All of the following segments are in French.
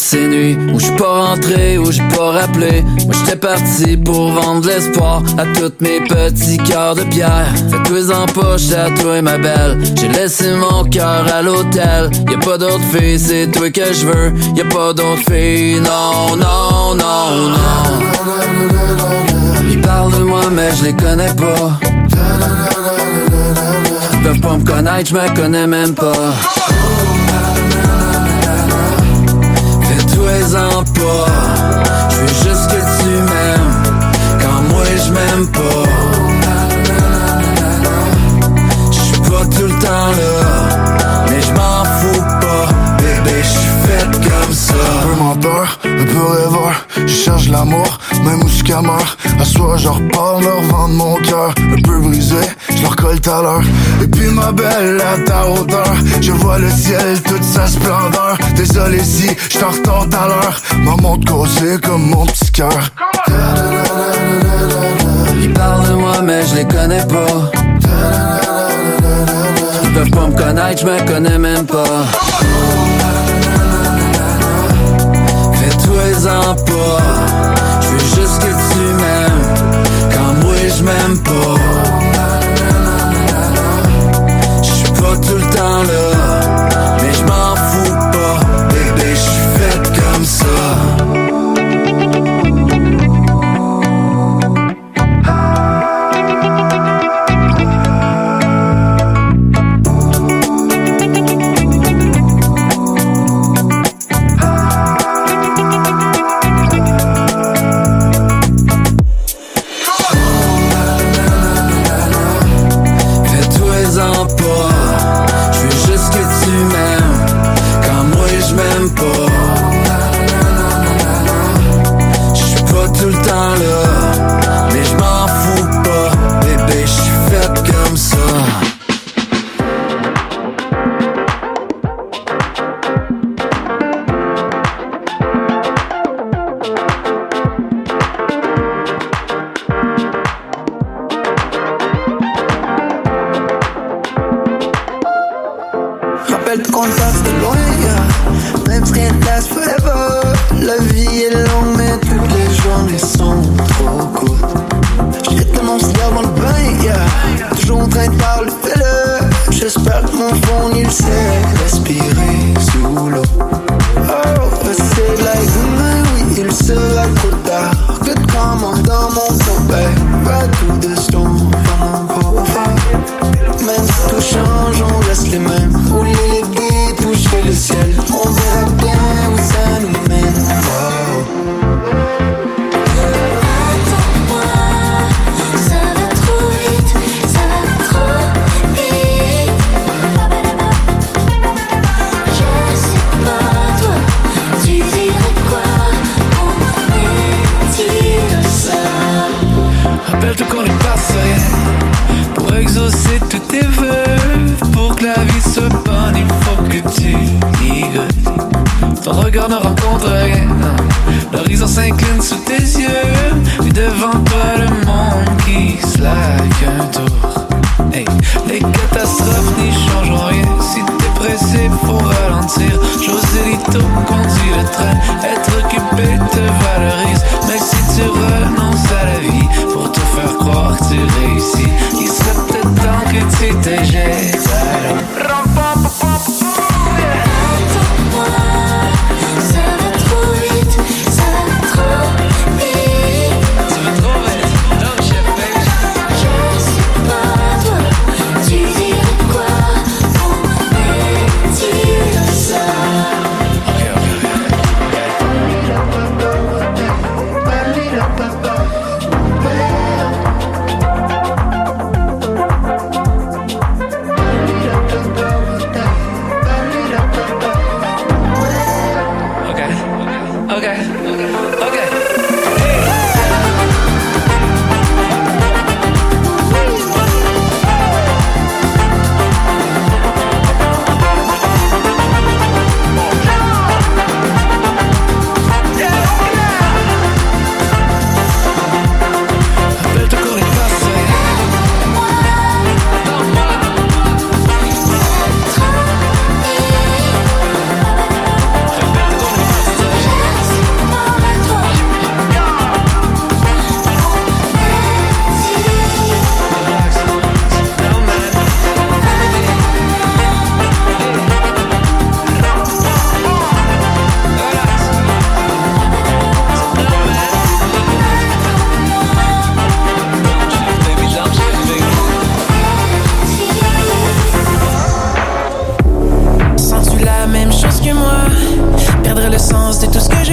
ces nuits où j'suis pas rentré, où j'suis pas rappelé. Moi j'étais parti pour vendre l'espoir à tous mes petits cœurs de pierre. Fais-toi en poche à toi ma belle. J'ai laissé mon cœur à l'hôtel. Y'a pas d'autre filles, c'est toi que je veux. Y'a pas d'autre filles, non, non, non, non. Ils parlent de moi mais je les connais pas. Ils peuvent pas me connaître, je me connais même pas. Fais-toi-en pas. Je veux juste que tu m'aimes quand moi je m'aime pas. Je suis pas tout le temps là, mais je m'en fous pas. Bébé, je suis fait comme ça. Un peu menteur, un peu rêveur. Je cherche l'amour, même où jusqu'à mort. À soir, je repars leur vendre mon cœur. Un peu brisé, je leur colle tout à l'heure. Et puis ma belle, à ta hauteur, je vois le ciel, toute sa splendeur. Désolé si je t'en retard tout à l'heure. Ma montre cassée comme mon petit cœur. Ils parlent de moi mais je les connais pas. Ils peuvent pas me connaître, je me connais même pas. Fais-toi-en pas. Je veux juste que tu m'aimes quand moi je m'aime pas. Je suis pas tout le temps là, mais je m'en fous pas. Bébé, je suis fait comme ça.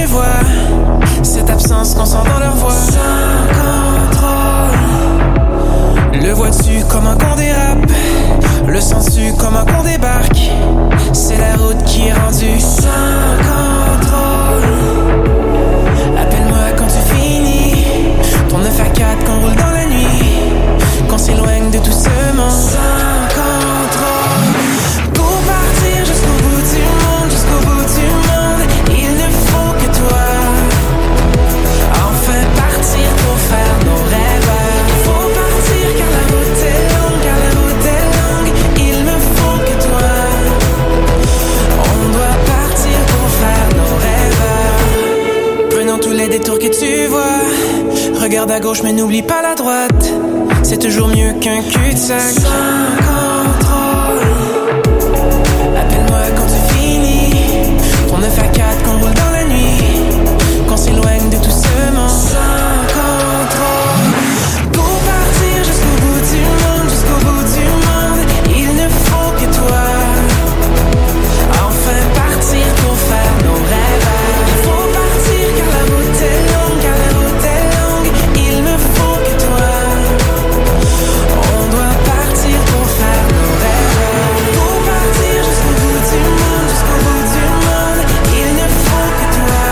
tu vois cette absence qu'on sent dans leur voix. Sans contrôle. Le vois-tu comment qu'on dérape? Le sens-tu comment qu'on débarque? C'est la route qui est rendue sans contrôle. Appelle-moi quand tu finis ton 9 à 4 qu'on roule dans la nuit, qu'on s'éloigne de tout ce monde sans contrôle. Pour partir jusqu'au bout du monde, jusqu'au bout du monde, il ne faut que toi. Enfin partir pour faire nos rêves. Il faut partir car la route est longue, car la route est longue. Il ne faut que toi. On doit partir pour faire nos rêves. Prenons tous les détours que tu vois. Regarde à gauche mais n'oublie pas la droite. C'est toujours mieux qu'un cul-de-sac. Sans contrôle. Appelle-moi quand tu finis ton 9 à 4 qu'on roule dans la nuit, qu'on s'éloigne de tout ce monde sans contrôle. Pour partir jusqu'au bout du monde, jusqu'au bout du monde, il ne faut que toi. Enfin partir pour faire nos rêves. Il faut partir car la route est longue, car la route est longue. Il ne faut que toi. On doit partir pour faire nos rêves. Pour partir jusqu'au bout du monde, jusqu'au bout du monde, il ne faut que toi.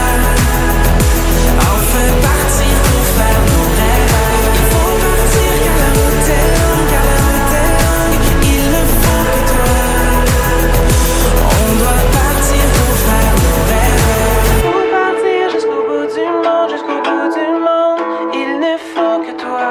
Enfin partir pour faire nos rêves. Il faut partir car la route est longue, car la route est longue. Il ne faut que toi. On doit partir pour faire nos rêves. Pour partir jusqu'au bout du monde, jusqu'au bout du monde, il ne faut que toi.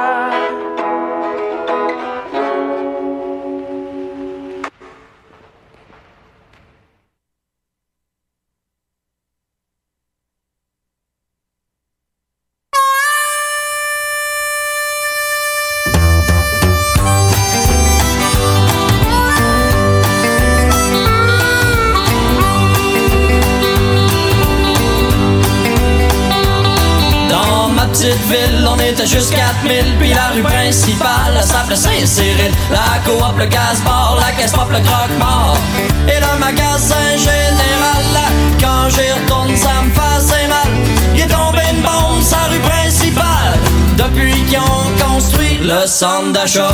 Dans ma petite ville, on était juste 4000. Puis la rue principale, elle s'appelait Saint-Cyril. La coop, le gaz-bar, la caisse pop, le croque-mort. Et le magasin général, là, quand j'y retourne, ça me fait assez mal. Il est tombé une bombe sur la rue principale depuis qu'ils ont construit le centre d'achat.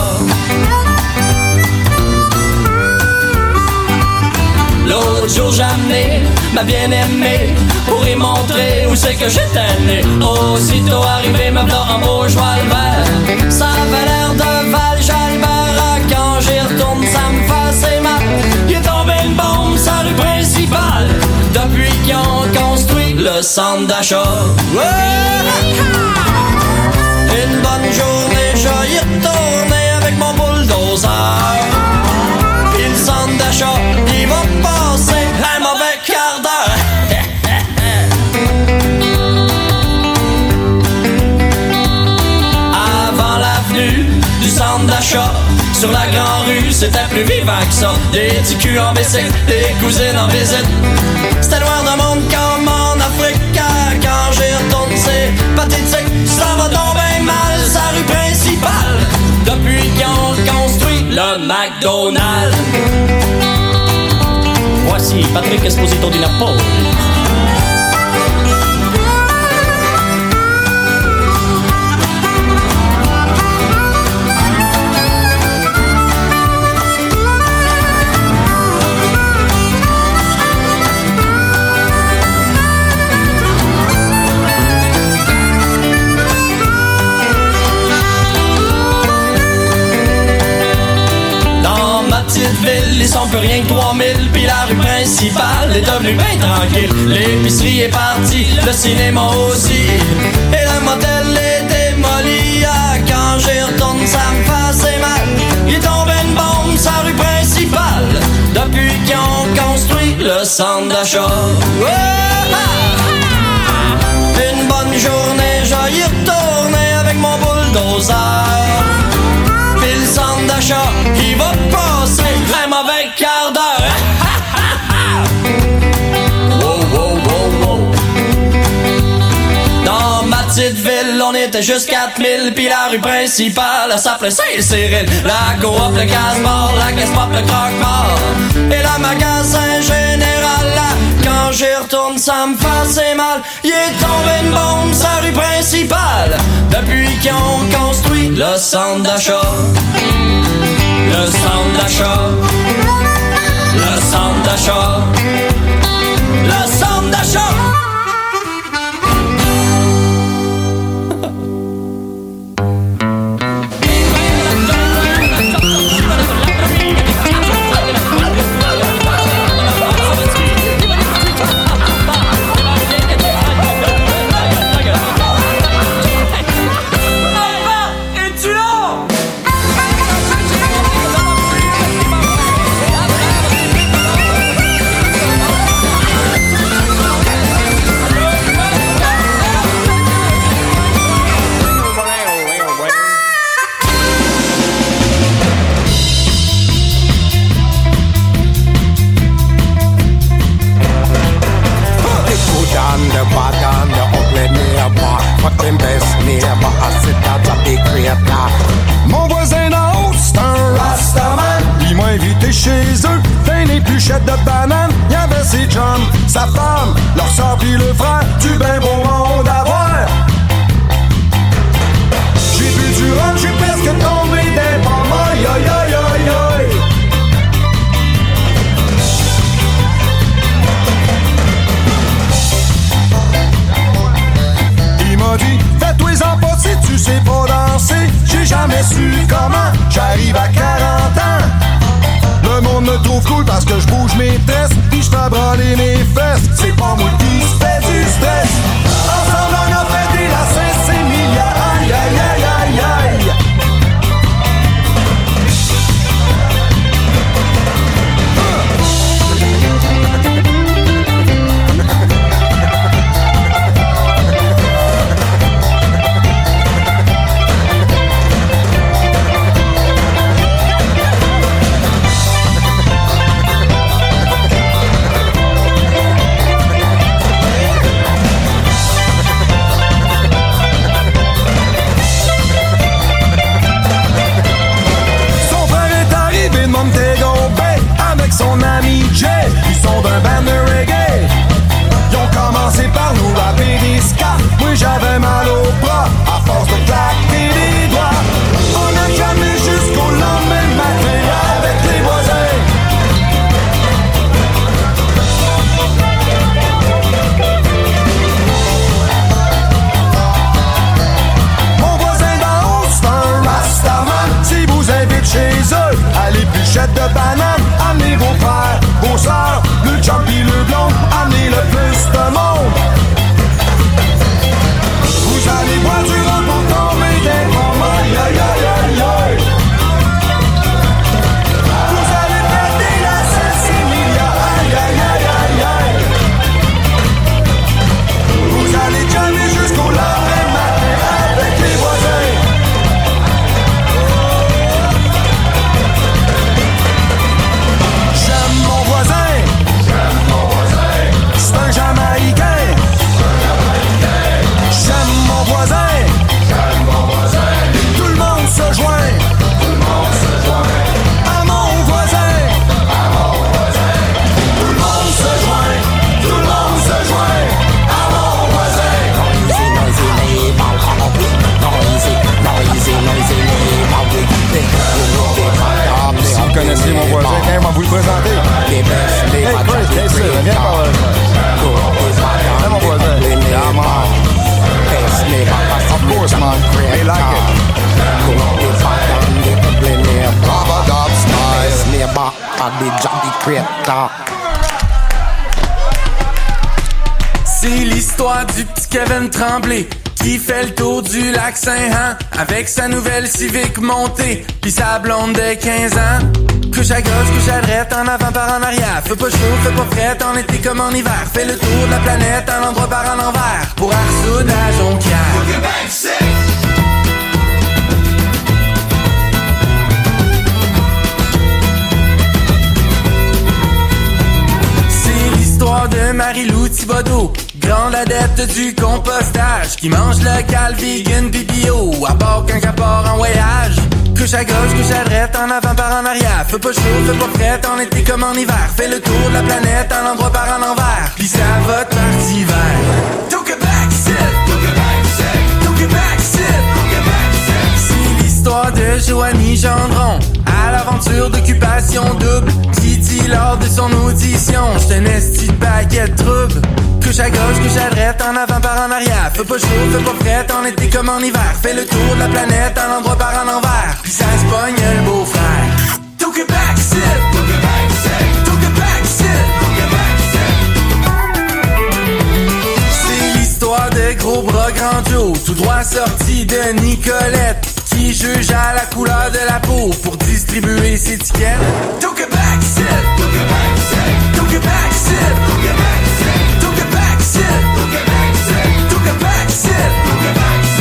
L'autre jour j'ai amené ma bien-aimée pour y montrer où c'est que j'étais né. Aussitôt arrivé, me v'là en beau cheval vert. Ça avait l'air de Val-Jalbert. Quand j'y retourne, ça me fait assez mal. Il est tombé une bombe sur la rue principale depuis qu'ils ont construit le centre d'achat. Une bonne journée, je y retournais avec mon bulldozer. Puis le centre d'achat, il va passer un mauvais quart d'heure. Avant l'avenue du centre d'achat, sur la grande rue, c'était plus vivant que ça. Des petits culs en bicycle, des cousines en visite. C'était loin de monde comme en Afrique. Quand j'y retourne, c'est pathétique. Ça va tomber mal, sa rue principale depuis qu'ils ont construit le McDonald's. Voici Patrick Esposito di Napoli. Ville, ils sont plus rien que 3000. Puis la rue principale est devenue bien tranquille. L'épicerie est partie, le cinéma aussi. Et le motel est démoli. Quand j'y retourne, ça me fait assez mal. Il est tombé une bombe sur la rue principale depuis qu'ils ont construit le centre d'achat. Une bonne journée, je y retournais avec mon bulldozer. Puis le centre d'achat, il va passer un mauvais quart d'heure. Wow, wow, wow, wow. Dans ma petite ville, on était juste 4000. Puis la rue principale, elle s'appelait Saint-Cyril. La coop, le gaz-bar, la caisse pop, le croque-mort. Et le magasin général, là, quand j'y retourne, ça me fait assez mal. Il est tombé une bombe sur la rue principale depuis qu'ils ont construit le centre d'achat. Le centre d'achat. Le centre d'achat. Le centre d'achat. Mon voisin d'en haut, c'est un Rastaman. Il m'a invité chez eux, plein d'épluchettes de bananes. Y'avait ses chums, sa femme, leur sœur pis le frère. Du ben beau monde à voir. J'ai bu du rhum, j'ai presque tombé des pommes. Aïe aïe aïe aïe aïe. Il m'a dit, fais-toi-en pas si tu sais pas danser. J'ai jamais su comment, j'arrive à 40 ans. Le monde me trouve cool parce que je bouge mes tresses pis je fais braler mes fesses. C'est pas moi qui se fait du stress. Ensemble on a fêté la Saint-Sémilia. Aïe aïe aïe aïe aïe. Son ami Jay, ils sont d'un band de reggae. Ils ont commencé par nous rapper des ska. Moi j'avais mal au bras à force de claquer des doigts. On a jamais jusqu'au lendemain matin avec les voisins. Mon voisin d'en haut c'est un Rastaman. Si vous invite chez eux à l'épluchette de banane, amenez vos frères, vos sœurs, le chum pis le blond, amenez le plus de monde. Vous allez boire du rhum pour tomber des pommes. Aïe aïe aïe aïe aïe. Vous allez fêter la Saint-Sémilia. Aïe aïe aïe aïe aïe. Vous allez jammer jusqu'au lendemain matin avec les voisins. C'est un Jamaïcain. J'aime mon voisin. Tout le monde se joint. À mon voisin. Tout le monde se joint. Tout le monde se joint. À mon voisin. Si vous connaissez mon voisin, quand même, on va vous le présenter. Hey Chris, qu'est-ce que c'est? Viens par là. C'est mon voisin. Yeah, man. Of course, man. They like it. Rubber-dub style. C'est l'histoire du petit Kevin Tremblay qui fait le tour du lac Saint-Han avec sa nouvelle Civic montée pis sa blonde de 15 ans. Couche à gauche, couche à droite, en avant par en arrière. Fais pas chaud, fais pas frais, en été comme en hiver. Fais le tour de la planète, en endroit par en envers. Pour Arsoud à Jonquière. C'est l'histoire de Marie-Lou Thibodeau, grande adepte du compostage, qui mange local, vegan pis bio, à part quand elle part en voyage. Couche à gauche, couche à droite, en avant par en arrière. Fais pas chaud, fais pas fret, en été comme en hiver. Fais le tour de la planète, en endroit par en envers. Pis ça va te partir vert. Don't get back, sit. Don't get back, sit. Don't get back, sit. Don't get back, sit. C'est l'histoire de Joanie Gendron, à l'aventure d'occupation double. Titi lors de son audition, j'te un esti de paquet de trouble. Couche à gauche, couche à droite, en avant par en arrière. Fais pas chaud, fais pas fret, en été comme en hiver. Fais le tour de la planète, en endroit par en envers. Pis ça se pogne le beau-frère. Don't get back, sit. Don't get back, sit. Don't get back, sit. Don't get back, sit. C'est l'histoire de gros bras grand Joe, tout droit sorti de Nicolette, qui juge à la couleur de la peau pour distribuer ses tickets. Don't get back, sit. Don't get back, sit. Don't get back, sit. Don't get back, sit. Don't get back, sit. Don't get back, sit. Don't get back, sit. Don't get back, sit.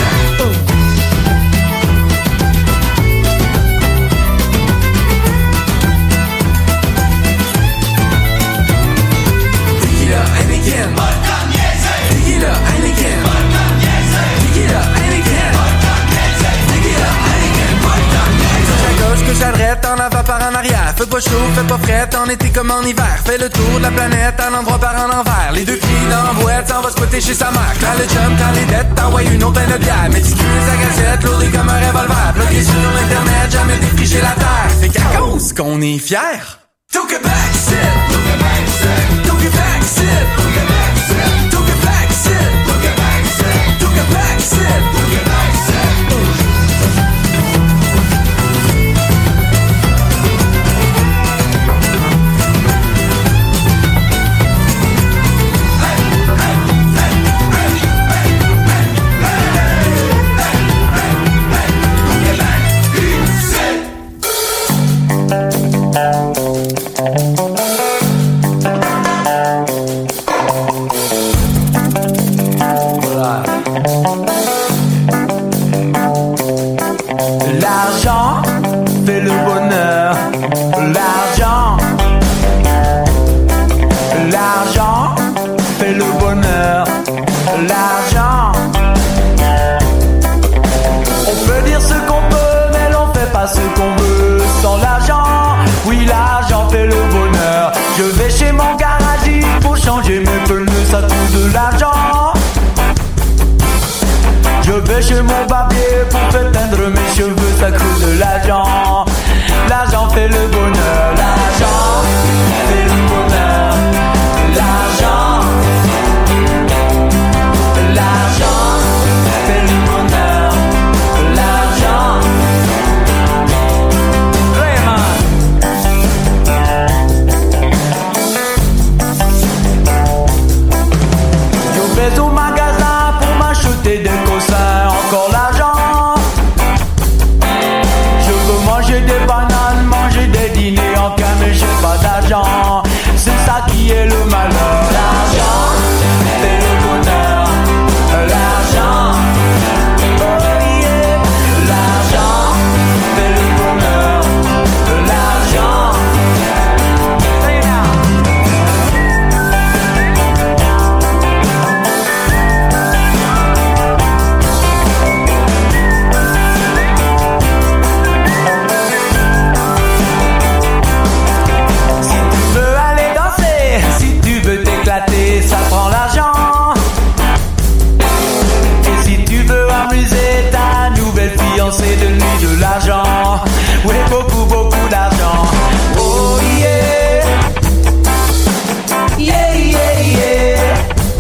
Tequila, Heineken, vodka, miese. Tequila, Heineken, vodka, miese. Tequila, Heineken, vodka, miese. Tequila, Heineken, vodka, miese. Couche à gauche, couche à droite, en avant par en arrière. Fais pas chaud, fais pas fret, en été comme en hiver. Fais le tour de la planète, en endroit par en envers. Les deux pieds dans la boîte, s'en va spotter chez sa mère. Quand le chum, quand les dettes, t'envoies une autre peine de bière. Méticuleux à gazette, lourdé comme un revolver. Bloqué sur l'internet, jamais défriché la terre. Fait qu'à cause qu'on est fiers. Don't get back, sit. Don't get back, sit. Don't get back, sit. Don't get back, sit. Don't get back, sit. Don't get back, sit. Don't get back, sit. Don't get back, sit. L'argent fait le bonheur. L'argent, l'argent fait le bonheur. L'argent, on peut dire ce qu'on peut, mais l'on fait pas ce qu'on veut sans l'argent. Oui, l'argent fait le bonheur. Je vais chez mon garagiste pour changer mes pneus, ça coûte de l'argent. Je vais chez mon barbier pour faire teindre mes cheveux, ça coûte de l'argent. L'argent fait le bonheur, l'argent fait le bonheur. L'argent, l'argent fait le bonheur. L'argent, vraiment. Je vais au magasin pour m'acheter des cossins, encore l'argent. Je veux manger des bananes, manger des dîners en canne, mais j'ai pas d'argent. C'est ça qui est le malheur. L'argent fait le bonheur. L'argent, oh yeah. L'argent fait le bonheur. L'argent, hey now. Si tu veux aller danser, si tu veux t'éclater, ça prend l'argent. Et si tu veux amuser ta nouvelle fiancée, donne-lui de l'argent. Oui, beaucoup, beaucoup d'argent. Oh yeah. Yeah, yeah, yeah.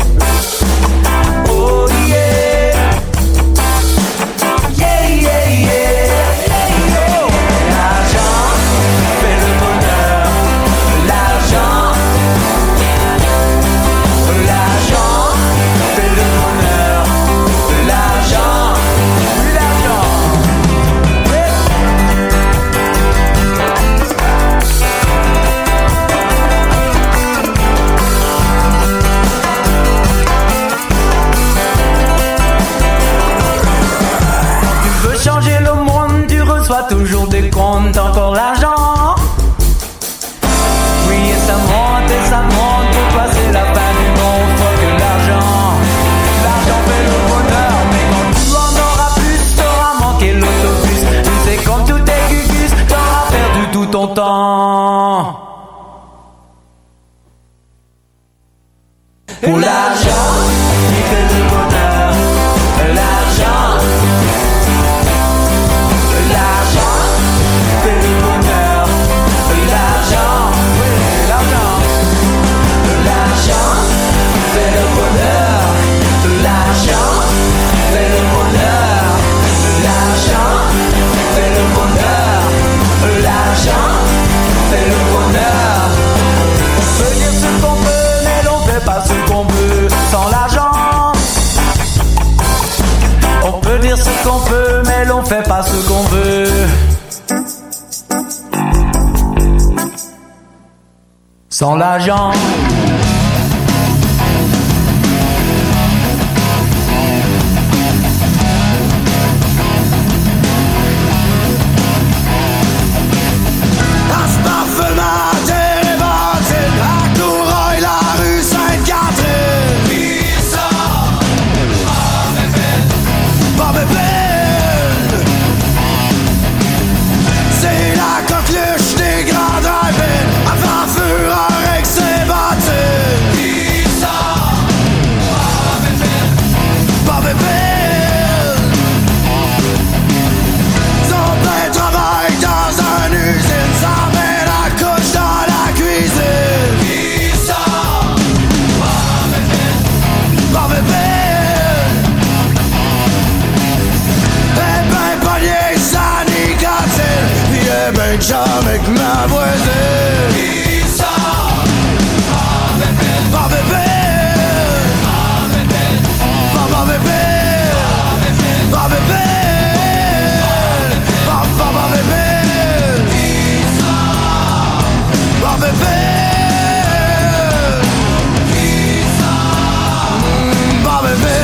Oh yeah. Yeah, yeah, yeah. Oh. L'argent fait le bonheur. L'argent. L'argent fait le bonheur. L'argent. Oui, l'argent. Oui. Tu veux changer le monde, tu reçois toujours des comptes, encore l'argent. Oui, et ça monte, pour toi c'est la fin du monde, faut que l'argent. L'argent fait le bonheur, mais quand tu en auras plus, t'auras manqué l'autobus. Tu sais comme tout est sans l'argent. Avec ma voisine qui sort par bébé, par bébé, par bébé, par bébé, qui sort par bébé, qui sort par bébé.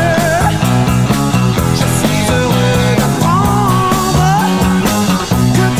Que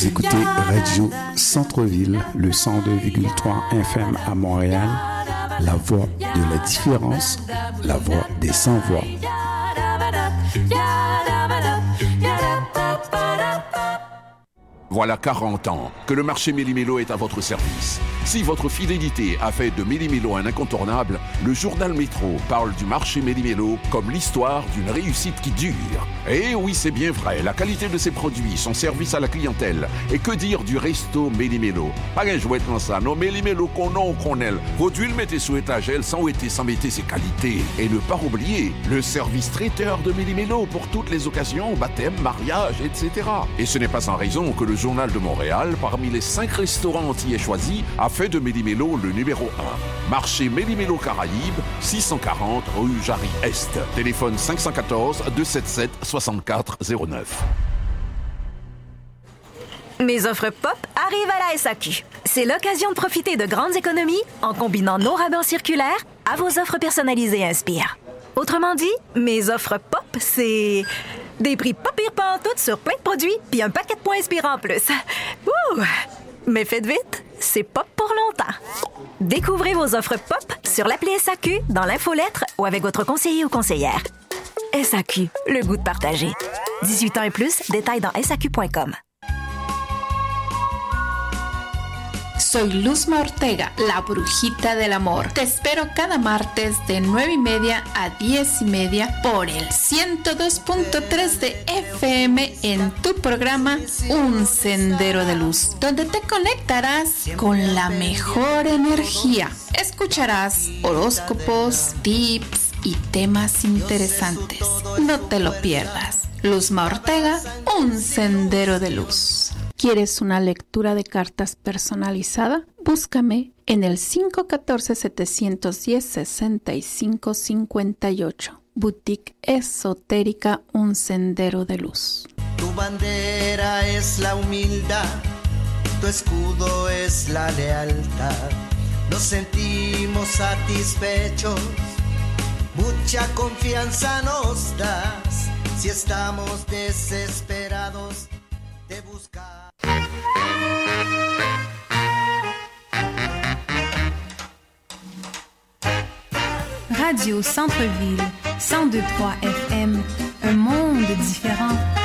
Vous écoutez Radio Centre-Ville, le 102,3 FM à Montréal, la voix de la différence, la voix des sans-voix. Voilà 40 ans que le marché Méli-Mélo est à votre service. Si votre fidélité a fait de Méli-Mélo un incontournable, le journal Métro parle du marché Méli-Mélo comme l'histoire d'une réussite qui dure. Et oui, c'est bien vrai, la qualité de ses produits, son service à la clientèle. Et que dire du resto Méli-Mélo? Pas un jouet dans ça, non, Méli-Mélo qu'on aime. Produit le mettez sous étagère sans mettre ses qualités. Et ne pas oublier le service traiteur de Méli-Mélo pour toutes les occasions, baptême, mariage, etc. Et ce n'est pas sans raison que le Journal de Montréal, parmi les 5 restaurants antillais choisis, a fait de Méli-Mélo le numéro 1. Marché Méli-Mélo Caraïbes, 640 rue Jarry-Est. Téléphone 514-277-6409. Mes offres pop arrivent à la SAQ. C'est l'occasion de profiter de grandes économies en combinant nos rabais circulaires à vos offres personnalisées Inspire. Autrement dit, mes offres pop, c'est des prix pas pire pantoute sur plein de produits puis un paquet de points Inspire en plus. Ouh! Mais faites vite, c'est pop pour longtemps. Découvrez vos offres pop sur l'appli SAQ, dans l'infolettre ou avec votre conseiller ou conseillère. SAQ, le goût de partager. 18 ans et plus, détails dans SAQ.com. Soy Luzma Ortega, la brujita del amor. Te espero cada martes de 9:30 a 10:30 por el 102.3 de FM en tu programa Un Sendero de Luz, donde te conectarás con la mejor energía. Escucharás horóscopos, tips y temas interesantes. No te lo pierdas. Luzma Ortega, Un Sendero de Luz. ¿Quieres una lectura de cartas personalizada? Búscame en el 514-710-6558. Boutique Esotérica Un Sendero de Luz. Tu bandera es la humildad, tu escudo es la lealtad. Nos sentimos satisfechos, mucha confianza nos das. Si estamos desesperados de buscar. Radio Centre-Ville, 102.3 FM, un monde différent.